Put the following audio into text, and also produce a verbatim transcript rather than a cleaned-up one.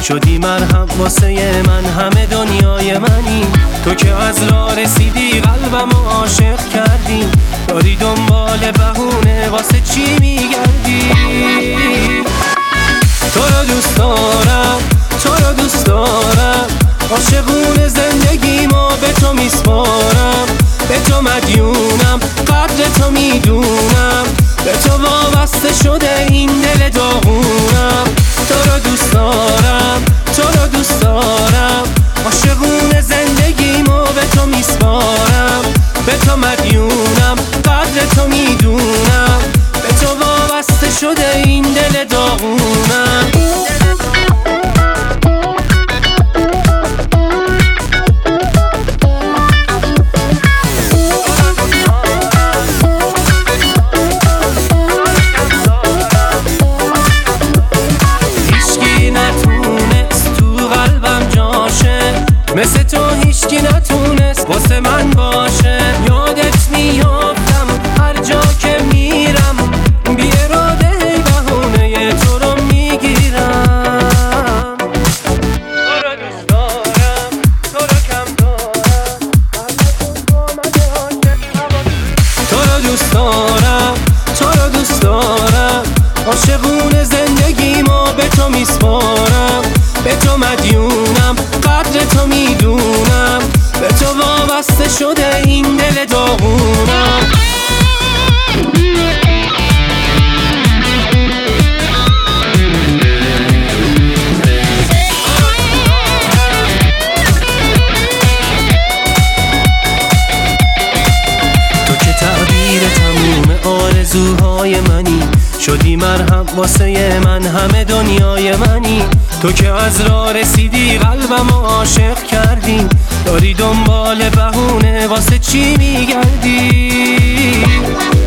شدی مرهم واسه من، همه دنیای منی. تو که از راه رسیدی قلبم و عاشق کردی، داری دنبال بهونه واسه چی میگردی؟ تو رو دوست دارم، تو رو دوست دارم، عاشقون زندگیمو به تو میسپارم. به تو مدیونم، قدر تو میدونم، به تو وابسته شده این دل داغونم. تو رو دوست دارم، تو رو دوست دارم، عاشقون زندگیمو به تو میسپارم. به تو مدیونم، قدر تو میدونم، به تو وابسته شده این دل داغونم. مثل تو هیچکی نتونست واسه من باشه. یادت میافتم هر جا که میرم، بی اراده بهونه تو رو میگیرم. تو رو دوست دارم، تو رو کم دارم، تو رو دوست دارم، تو رو دوست دارم، عاشقون زندگیمو به تو میسپارم. به تو مدیونم، قدر تو میدونم، به تو وابسته شده این دل داغونم. تو که تعبیر تموم آرزوهای منی، شدی مرهم واسه من، همه دنیای منی. تو که از راه رسیدی قلبم و عاشق کردی، داری دنبال بهونه واسه چی میگردی؟